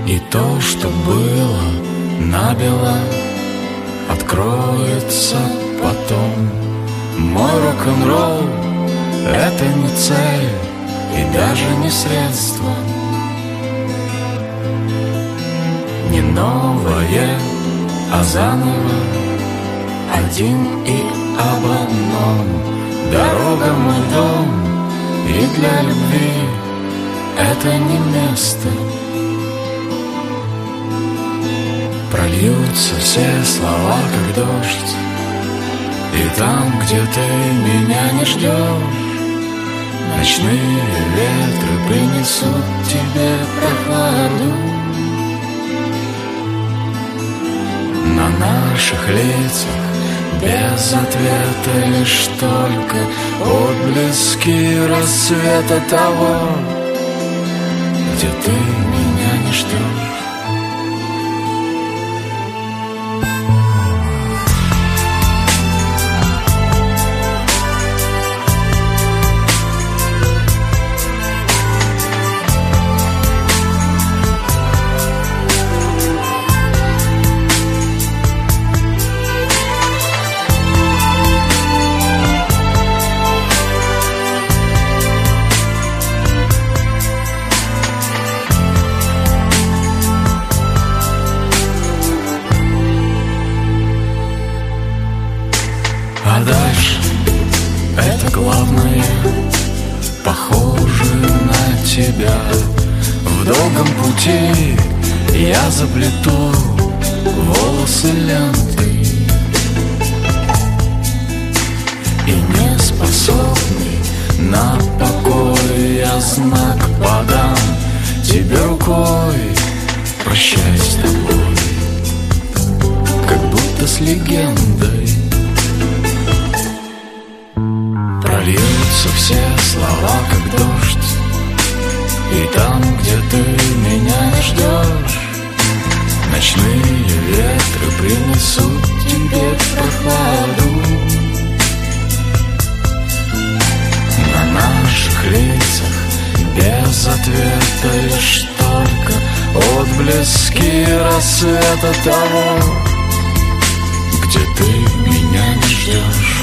И то, что было набело, откроется потом. Мой рок-н-ролл — это не цель и даже не средство, не новое, а заново, один и об одном. Дорога — мой дом, и для любви это не место. Прольются все слова, как дождь, и там, где ты меня не ждешь, ночные ветры принесут тебе прохладу. На наших лицах без ответа лишь только отблески рассвета того, где ты меня не ждешь. А дальше это главное, похоже на тебя. В долгом пути я заплету волосы лентой, и не способный на покой я знак подам тебе рукой. Прощай с тобой, как будто с легендой. Прольются все слова, как дождь, и там, где ты меня не ждешь, ночные ветры принесут тебе прохладу. На наших лицах без ответа лишь только отблески рассвета того, где ты меня не ждешь.